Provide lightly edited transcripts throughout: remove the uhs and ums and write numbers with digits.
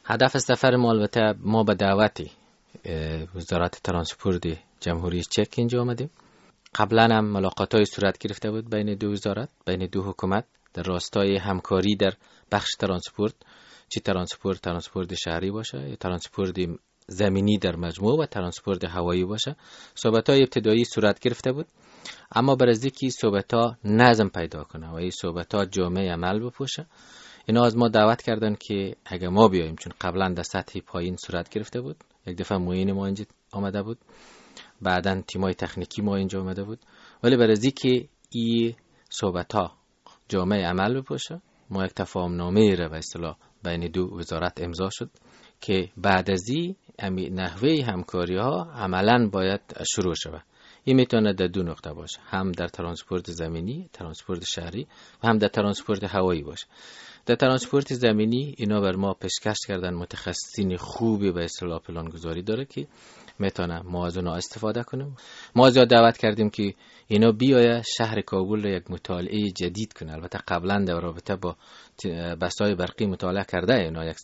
هدف سفر ما البته ما به دعوت وزارت ترانسپورت جمهوری چک اینجا آمدیم. قبلا هم ملاقات‌های صورت گرفته بود بین دو وزارت، بین دو حکومت در راستای همکاری در بخش ترانسپورت، چه ترانسپورت شهری باشه یا ترانسپورت زمینی در مجموع و ترانسپورت هوایی باشه. صحبت‌های ابتدایی صورت گرفته بود، اما برای اینکه صحبت‌ها نظم پیدا کنه و این صحبت‌ها جامع عمل بپوشه، اینا از ما دعوت کردن که اگه ما بیاییم، چون قبلا در سطح پایین صورت گرفته بود، یک دفعه معین ما اینجا آمده بود، بعدن تیمای تکنیکی ما اینجا آمده بود، ولی برای اینکه این صحبت‌ها جامع عمل بپوشه، ما یک تفاهم نامه را به اصطلاح بین دو وزارت امضا شد که بعد از این نحوه همکاری ها عملاً باید شروع شود. این میتونه در دو نقطه باشه، هم در ترانسپورت زمینی، ترانسپورت شهری، و هم در ترانسپورت هوایی باشه. در ترانسپورت زمینی اینا بر ما پیشکش کردن متخصصین خوبی به اصطلاح پلانگذاری داره که میتونه ما از اونها استفاده کنیم. ما زیاد دعوت کردیم که اینا بیایه شهر کابل را یک مطالعه جدید کنه. البته قبلا در رابطه با بسای برقی مطالعه کرده، اینا یک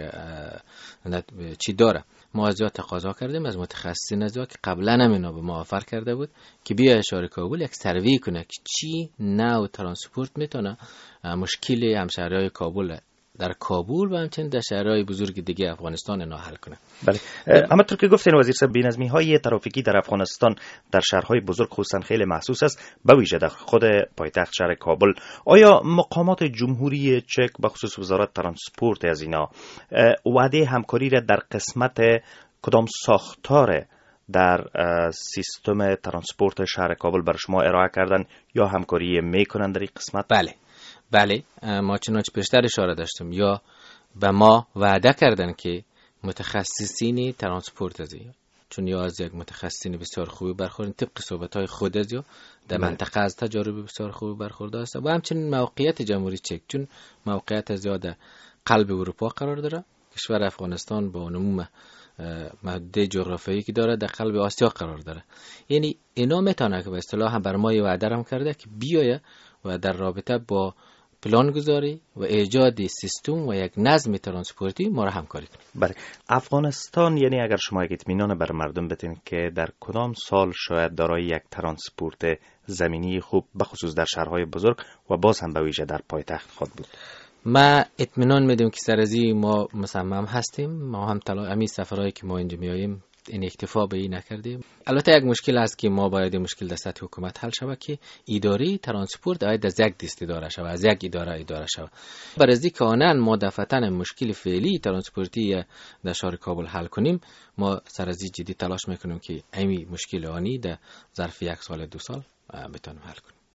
چی داره. ما زیاد تقاضا کردیم از متخصصین از که قبلا هم اینا به ما آفر کرده بود که بیایه شهر کابل یک سروی کنه که چی نوع ترانسپورت میتونه مشکل همشهریای کابل در کابل و همچنین در شهرهای بزرگ دیگه افغانستان اینا حل کنه. بله، اما طور که گفتین وزیر صاحب، بی‌نظمی‌های ترافیکی در افغانستان در شهرهای بزرگ خصوصا خیلی محسوس است، به ویژه در خود پایتخت شهر کابل. آیا مقامات جمهوری چک به خصوص وزارت ترانسپورت از اینا وعده همکاری را در قسمت کدام ساختار در سیستم ترانسپورت شهر کابل بر شما ارائه کردن یا همکاری میکنن در این قسمت؟ بله، ما چنانچه پیشتر اشاره داشتم، یا به ما وعده کردن که متخصصین ترانسپورت از چون یا از یک متخصصین بسیار خوبی برخوردن طبق صحبت‌های خود از یا در منطقه از تجارب بسیار خوبی برخورده است و همچنین موقعیت جمهوری چک، چون موقعیت زیاد قلب اروپا قرار داره، کشور افغانستان با عموم محدوده جغرافیایی که داره در قلب آسیا قرار داره. یعنی اینا میتونه که به اصطلاح هم بر ما وعده هم کرده که بیایه و در رابطه با پلانگذاری و ایجاد سیستم و یک نظم ترانسپورتی ما را همکاری کنیم. بله، افغانستان، یعنی اگر شما یک اطمینان بر مردم بدین که در کدام سال شاید دارای یک ترانسپورت زمینی خوب به خصوص در شهرهای بزرگ و باز هم به ویژه در پایتخت خود بود؟ ما اطمینان میدیم که سر از ما مصمم هستیم. ما هم همین سفرهایی که ما اینجا میاییم این اکتفا به این نکردیم. البته یک مشکل هست که ما باید این مشکل در سطح حکومت حل شود که اداره ترانسپورت باید از یک دست اداره شود، از یک اداره شود. برای از اینکه آنن ما دفعتاً مشکل فعلی ترانسپورتی در شهر کابل حل کنیم، ما سر از جدی تلاش میکنیم که این مشکل آنی در ظرف یک سال 2 سال بتونیم حل کنیم.